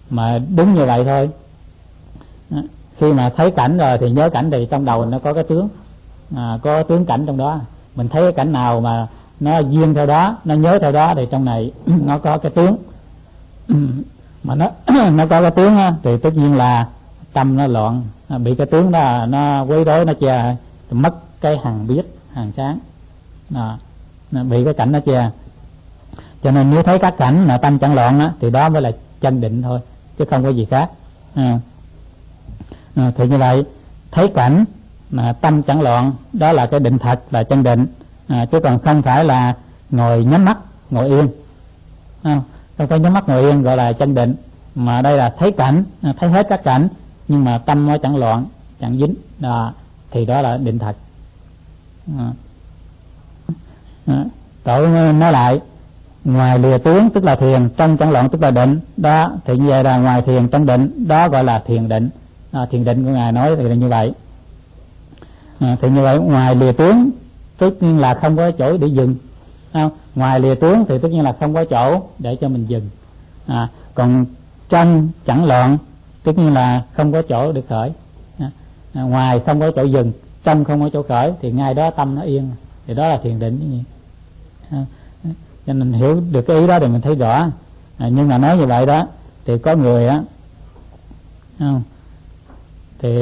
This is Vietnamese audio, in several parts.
mà đúng như vậy thôi. Khi mà thấy cảnh rồi thì nhớ cảnh, thì trong đầu nó có cái tướng, có tướng cảnh trong đó. Mình thấy cái cảnh nào mà nó duyên theo đó, nó nhớ theo đó, thì trong này nó có cái tướng. Mà nó có cái tướng á, thì tất nhiên là tâm nó loạn, bị cái tướng đó nó quấy rối, nó che, mất cái hằng biết, hằng sáng, bị cái cảnh nó che. Cho nên nếu thấy các cảnh mà tâm chẳng loạn á, thì đó mới là chân định thôi, chứ không có gì khác. Thì như vậy thấy cảnh mà tâm chẳng loạn, đó là cái định thật, là chân định, chứ còn không phải là ngồi nhắm mắt ngồi yên, không phải nhắm mắt ngồi yên gọi là chân định, mà đây là thấy cảnh, thấy hết các cảnh nhưng mà tâm nó chẳng loạn, chẳng dính, thì đó là định thật. Tổ nói lại, ngoài lìa tướng tức là thiền, trong chẳng loạn tức là định. Đó thì như vậy là ngoài thiền trong định, đó gọi là thiền định. Thiền định của ngài nói thì là như vậy. Thì như vậy ngoài lìa tướng tất nhiên là không có chỗ để dừng, ngoài lìa tướng thì tất nhiên là không có chỗ để cho mình dừng. Còn trong chẳng loạn tất nhiên là không có chỗ để khởi. Ngoài không có chỗ dừng, trong không có chỗ khởi, thì ngay đó tâm nó yên, thì đó là thiền định. Cho nên hiểu được cái ý đó thì mình thấy rõ. Nhưng mà nói như vậy đó thì có người á, thì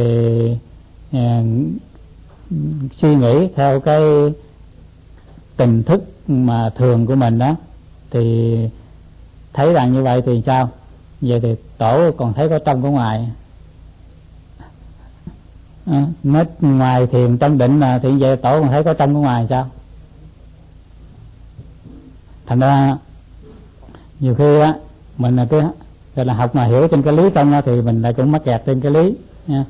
suy nghĩ theo cái tình thức mà thường của mình đó, thì thấy rằng như vậy thì sao? Vậy thì tổ còn thấy có trong có ngoài. Nói ngoài thiền trong định mà thì vậy tổ còn thấy có trong có ngoài sao? Thành ra nhiều khi á mình là cái gọi là học mà hiểu trên cái lý không á, thì mình lại cũng mắc kẹt trên cái lý nha.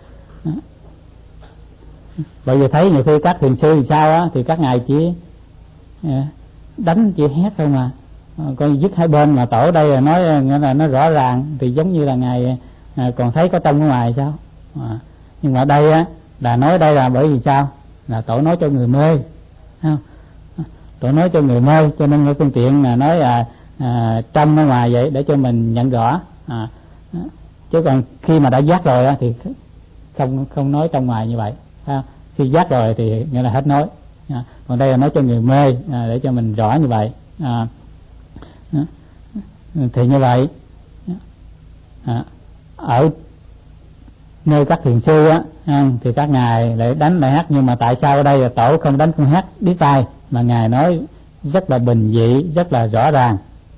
Bởi vì thấy nhiều khi các thiền sư thì sao á, thì các ngài chỉ đánh chỉ hét thôi mà, còn dứt hai bên, mà tổ đây là nói nghĩa là nó rõ ràng, thì giống như là ngài còn thấy có trong có ngoài sao. Nhưng mà đây á là nói đây là bởi vì sao, là tổ nói cho người mê, tổ nói cho người mê, cho nên cái phương tiện là nói là trong ở ngoài vậy để cho mình nhận rõ. Chứ còn khi mà đã giác rồi á thì không nói trong ngoài như vậy. Khi giác rồi thì nghĩa là hết nói. Còn đây là nói cho người mê, để cho mình rõ như vậy. Thì như vậy ở nơi các thiền sư á, thì các ngài lại đánh lại hát, nhưng mà tại sao ở đây là tổ không đánh không hát biết tai, mà ngài nói rất là bình dị, rất là rõ ràng.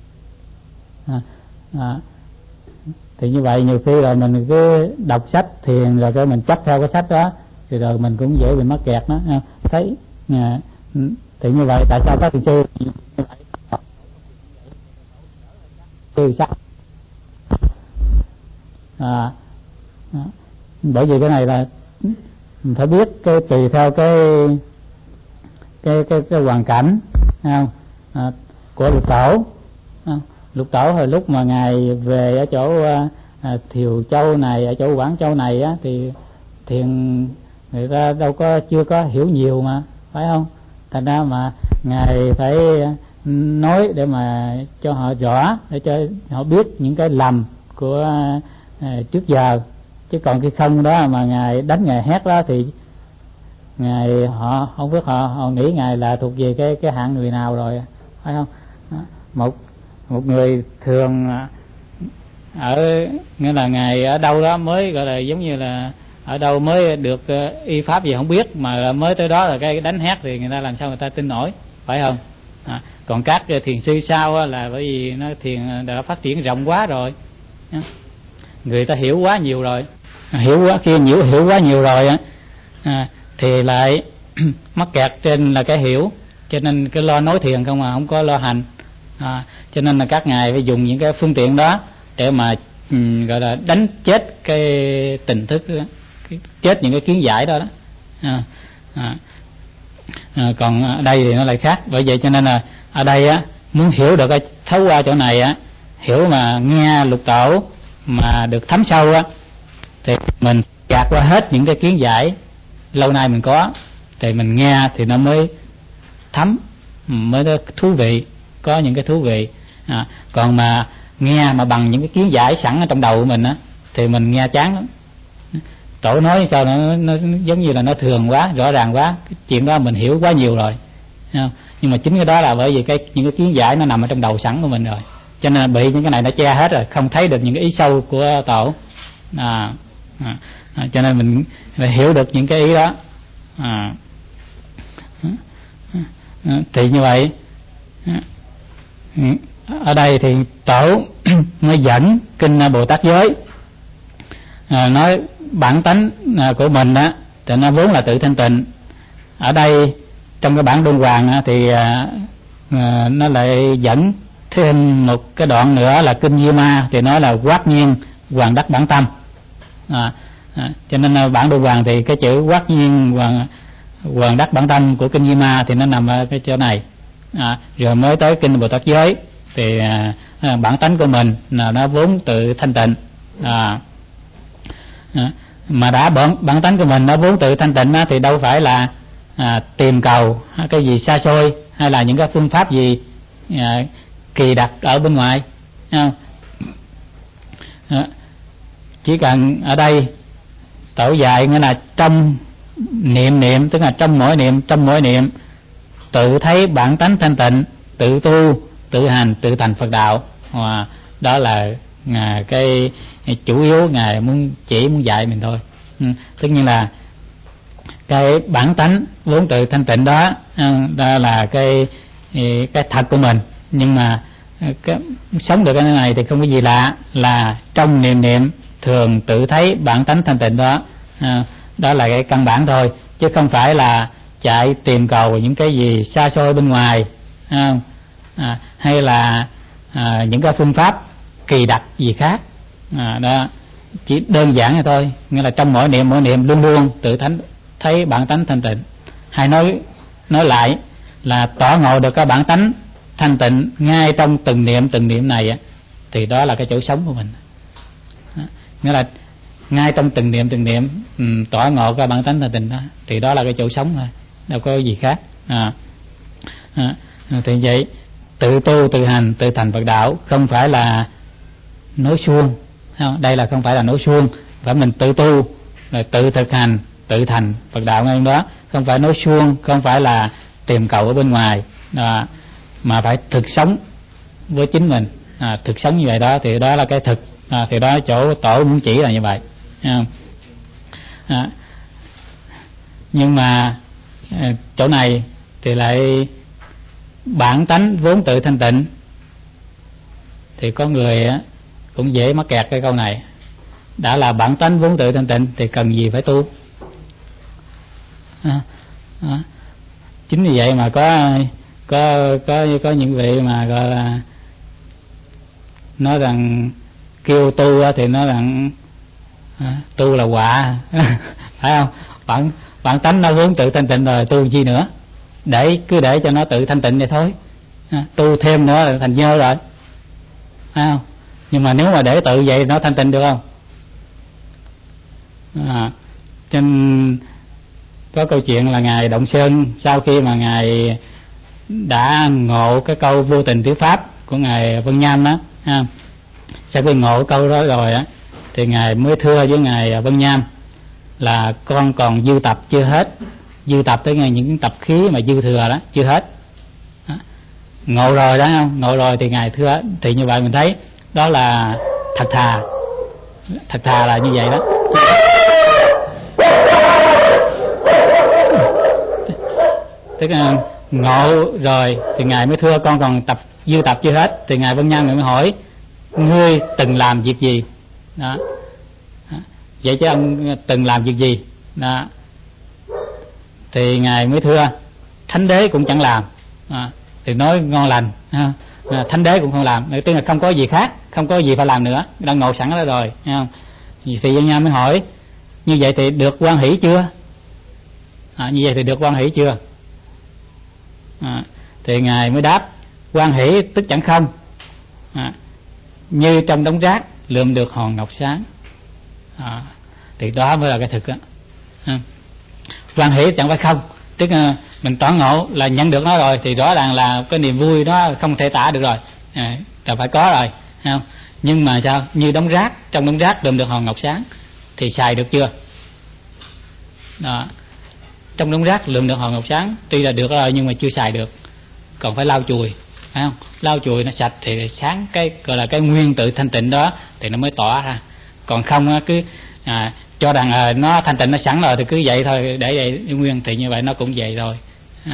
Thì như vậy nhiều khi là mình cứ đọc sách thiền rồi cái mình chấp theo cái sách đó, thì rồi mình cũng dễ bị mắc kẹt đó. Thấy thì như vậy tại sao các thiền sư như vậy? Từ sắc bởi vì cái này là mình phải biết cái tùy theo cái hoàn cảnh của lục tổ. Lục tổ hồi lúc mà ngài về ở chỗ Thiều Châu này, ở chỗ Quảng Châu này á, thì thiền người ta đâu có chưa có hiểu nhiều mà, phải không? Thành ra mà ngài phải nói để mà cho họ rõ, để cho họ biết những cái lầm của trước giờ. Chứ còn cái không đó mà ngài đánh ngài hét đó thì ngài họ không biết, họ nghĩ ngài là thuộc về cái hạng người nào rồi, phải không? Một người thường ở nghĩa là ngài ở đâu đó mới gọi là giống như là ở đâu mới được y pháp gì không biết, mà mới tới đó là cái đánh hét thì người ta làm sao người ta tin nổi, phải không? Còn các thiền sư sau là bởi vì nó thiền đã phát triển rộng quá rồi, người ta hiểu quá nhiều rồi, hiểu quá nhiều rồi thì lại mắc kẹt trên là cái hiểu, cho nên cái lo nói thiền không mà không có lo hành. Cho nên là các ngài phải dùng những cái phương tiện đó để mà gọi là đánh chết cái tình thức đó, chết những cái kiến giải đó. Còn ở đây thì nó lại khác. Bởi vậy cho nên là ở đây á, muốn hiểu được cái thấu qua chỗ này á, hiểu mà nghe lục tổ mà được thấm sâu á, thì mình gạt qua hết những cái kiến giải lâu nay mình có, thì mình nghe thì nó mới thấm, mới thú vị, có những cái thú vị. Còn mà nghe mà bằng những cái kiến giải sẵn ở trong đầu của mình á thì mình nghe chán lắm. Tổ nói sao nó giống như là nó thường quá, rõ ràng quá, cái chuyện đó mình hiểu quá nhiều rồi. Nhưng mà chính cái đó là bởi vì những cái kiến giải nó nằm ở trong đầu sẵn của mình rồi, cho nên bị những cái này nó che hết rồi, không thấy được những cái ý sâu của tổ. Cho nên mình hiểu được những cái ý đó. Thì như vậy ở đây thì tổ mới dẫn kinh Bồ Tát Giới nói bản tánh của mình á thì nó vốn là tự thanh tịnh. Ở đây trong cái bản Luân Hoàng thì nó lại dẫn thêm một cái đoạn nữa là kinh Di Ma thì nói là quát nhiên hoàn đắc bản tâm. Cho nên bản Luân Hoàng thì cái chữ quát nhiên hoàn đắc bản tâm của kinh Di Ma thì nó nằm ở cái chỗ này. Rồi mới tới kinh Bồ Tát Giới thì bản tánh của mình là nó vốn tự thanh tịnh. Mà đã bản tánh của mình nó vốn tự thanh tịnh thì đâu phải là tìm cầu cái gì xa xôi hay là những cái phương pháp gì kỳ đặc ở bên ngoài. Chỉ cần ở đây tổ dạy nghĩa là trong niệm, tức là trong mỗi niệm tự thấy bản tánh thanh tịnh, tự tu, tự hành, tự thành Phật đạo. Đó là cái chủ yếu Ngài muốn dạy mình thôi. Tất nhiên là cái bản tánh vốn tự thanh tịnh đó, đó là cái thật của mình. Nhưng mà cái sống được cái này thì không có gì lạ, là trong niệm thường tự thấy bản tánh thanh tịnh đó. Đó là cái căn bản thôi, chứ không phải là chạy tìm cầu những cái gì xa xôi bên ngoài, hay là những cái phương pháp kỳ đặc gì khác. Đó chỉ đơn giản vậy thôi, nghĩa là trong mỗi niệm luôn luôn tự thấy bản tánh thanh tịnh. Hay nói lại là tỏ ngộ được cái bản tánh thanh tịnh ngay trong từng niệm này thì đó là cái chỗ sống của mình. Nghĩa là ngay trong từng niệm tỏ ngộ cái bản tánh thanh tịnh đó thì đó là cái chỗ sống thôi, đâu có gì khác. Thì vậy tự tu, tự hành, tự thành Phật đạo không phải là nói suông. Đây là không phải là nói suông, phải mình tự tu rồi tự thực hành, tự thành Phật đạo ngay đó. Không phải nói suông, không phải là tìm cầu ở bên ngoài, mà phải thực sống với chính mình. Thực sống như vậy đó thì đó là cái thực. Thì đó chỗ tổ muốn chỉ là như vậy. Nhưng mà chỗ này thì lại bản tánh vốn tự thanh tịnh, thì có người cũng dễ mắc kẹt cái câu này. Đã là bản tánh vốn tự thanh tịnh thì cần gì phải tu. Chính vì vậy mà có những vị mà gọi là nói rằng kêu tu thì nói rằng tu là họa. Phải không? Bản tánh nó vốn tự thanh tịnh rồi, tu chi nữa, cứ để cho nó tự thanh tịnh vậy thôi. Tu thêm nữa là thành nhơ rồi, phải không? Nhưng mà nếu mà để tự vậy nó thanh tịnh được không? Cho nên có câu chuyện là ngài Động Sơn sau khi mà ngài đã ngộ cái câu vô tình thuyết pháp của ngài Vân Nham đó, sau khi ngộ câu đó rồi thì ngài mới thưa với ngài Vân Nham là con còn dư tập chưa hết. Dư tập tới những tập khí mà dư thừa đó chưa hết. Ngộ rồi đó không? Ngộ rồi thì ngài thưa. Thì như vậy mình thấy đó là thật thà. Thật thà là như vậy đó. Tức là ngộ rồi thì ngài mới thưa con còn dư tập chưa hết. Thì ngài Vân Nham mới hỏi ngươi từng làm việc gì đó. Vậy chứ ông từng làm việc gì đó. Thì ngài mới thưa thánh đế cũng chẳng làm. Thì nói ngon lành. Thánh đế cũng không làm, tức là không có gì khác, không có gì phải làm nữa, đang ngộ sẵn đó rồi, thấy không? Thì Vân Nham mới hỏi như vậy thì được hoan hỷ chưa? Như vậy thì được hoan hỷ chưa? Thì ngài mới đáp hoan hỷ tức chẳng không, như trong đống rác lượm được hòn ngọc sáng. Thì đó mới là cái thực đó. Hoan hỷ chẳng phải không, tức là mình tỏ ngộ là nhận được nó rồi thì rõ ràng là cái niềm vui đó không thể tả được rồi, là phải có rồi. không? Nhưng mà sao, như đống rác, trong đống rác lượm được hòn ngọc sáng thì xài được chưa? Đó, trong đống rác lượm được hòn ngọc sáng tuy là được rồi nhưng mà chưa xài được, còn phải lau chùi, phải không? Lau chùi nó sạch thì sáng cái gọi là cái nguyên tự thanh tịnh đó thì nó mới tỏa ra. Còn không cứ cho rằng nó thanh tịnh nó sẵn rồi thì cứ vậy thôi, để vậy nguyên thì như vậy nó cũng vậy thôi.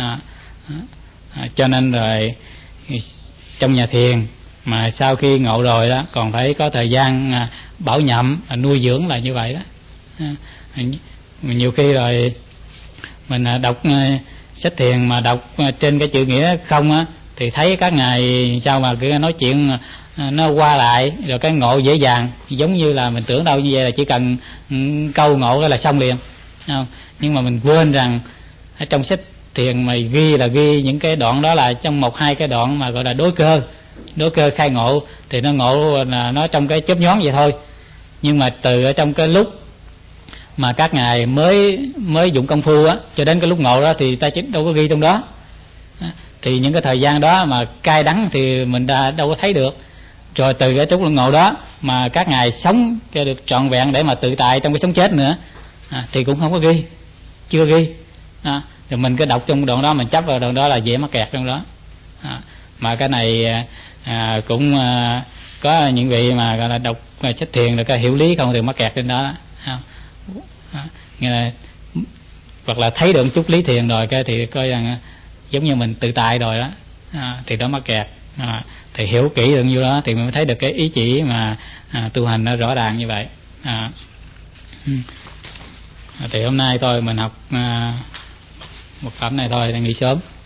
Cho nên rồi trong nhà thiền mà sau khi ngộ rồi đó còn phải có thời gian bảo nhậm, nuôi dưỡng là như vậy đó. Nhiều khi rồi mình đọc sách thiền mà đọc trên cái chữ nghĩa không á thì thấy các ngài sao mà cứ nói chuyện nó qua lại rồi cái ngộ dễ dàng, giống như là mình tưởng đâu như vậy là chỉ cần câu ngộ cái là xong liền, không? Nhưng mà mình quên rằng ở trong sách thiền mà ghi là ghi những cái đoạn đó là trong 1-2 cái đoạn mà gọi là đối cơ khai ngộ, thì nó ngộ là nó trong cái chớp nhoáng vậy thôi. Nhưng mà từ ở trong cái lúc mà các ngài mới dụng công phu á cho đến cái lúc ngộ đó thì ta chính đâu có ghi trong đó. Thì những cái thời gian đó mà cay đắng thì mình đã đâu có thấy được. Rồi từ cái lúc ngộ đó mà các ngài sống cho được trọn vẹn để mà tự tại trong cái sống chết nữa thì cũng không có ghi, chưa ghi. Rồi mình cứ đọc trong đoạn đó, mình chấp vào đoạn đó là dễ mắc kẹt trong đó. Mà cái này cũng có những vị mà gọi là đọc sách thiền rồi cái hiểu lý không thì mắc kẹt trên đó, nghĩa là hoặc là thấy được một chút lý thiền rồi cái thì coi rằng giống như mình tự tại rồi đó, thì đó mắc kẹt. Thì hiểu kỹ được như đó thì mình mới thấy được cái ý chỉ mà tu hành nó rõ ràng như vậy. Thì hôm nay thôi mình học một phẩm này thôi, đang nghỉ sớm.